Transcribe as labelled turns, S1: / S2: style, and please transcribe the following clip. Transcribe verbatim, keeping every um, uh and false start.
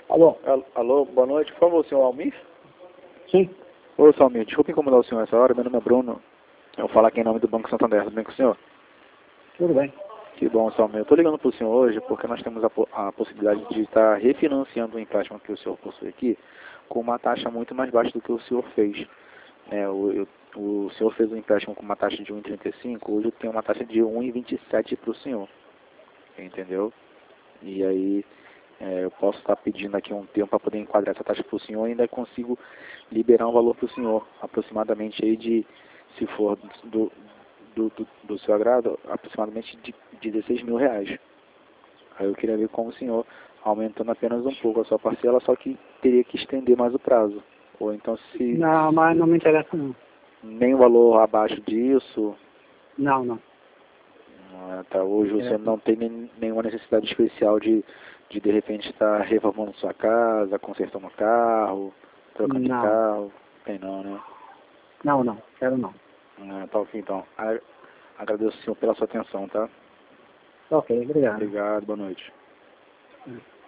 S1: Alô?
S2: Al- Alô, boa noite. Por favor, senhor Almir?
S1: Sim,
S2: Ô, senhor Almir, desculpe incomodar o senhor essa hora. Meu nome é Bruno. Eu falo aqui em nome do Banco Santander. Tudo bem com o senhor?
S1: tudo bem.
S2: Que bom, senhor Almir. Eu estou ligando para o senhor hoje porque nós temos a, po- a possibilidade de estar refinanciando o empréstimo que o senhor possui aqui com uma taxa muito mais baixa do que o senhor fez. É, o, eu- o senhor fez um empréstimo com uma taxa de um vírgula trinta e cinco, hoje eu tenho uma taxa de um vírgula vinte e sete para o senhor. Entendeu? E aí é, eu posso estar pedindo aqui um tempo para poder enquadrar essa taxa para o senhor e ainda consigo liberar um valor para o senhor, aproximadamente aí de, se for do, do, do, do seu agrado, aproximadamente de, de dezesseis mil reais. Aí eu queria ver com o senhor, aumentando apenas um pouco a sua parcela, só que teria que estender mais o prazo. Ou então se
S1: Não, mas não me interessa não.
S2: nem o valor abaixo disso,
S1: Não, não.
S2: ah, tá, hoje o
S1: É,
S2: senhor não tem nem, nenhuma necessidade especial de de, de repente estar reformando sua casa, consertando o carro, trocando de
S1: não,
S2: carro, tem não, né?
S1: não, não, quero não.
S2: Ah, tá ok, então. A- Agradeço, senhor, pela sua atenção, tá?
S1: Ok, obrigado.
S2: Obrigado, boa noite.
S1: É.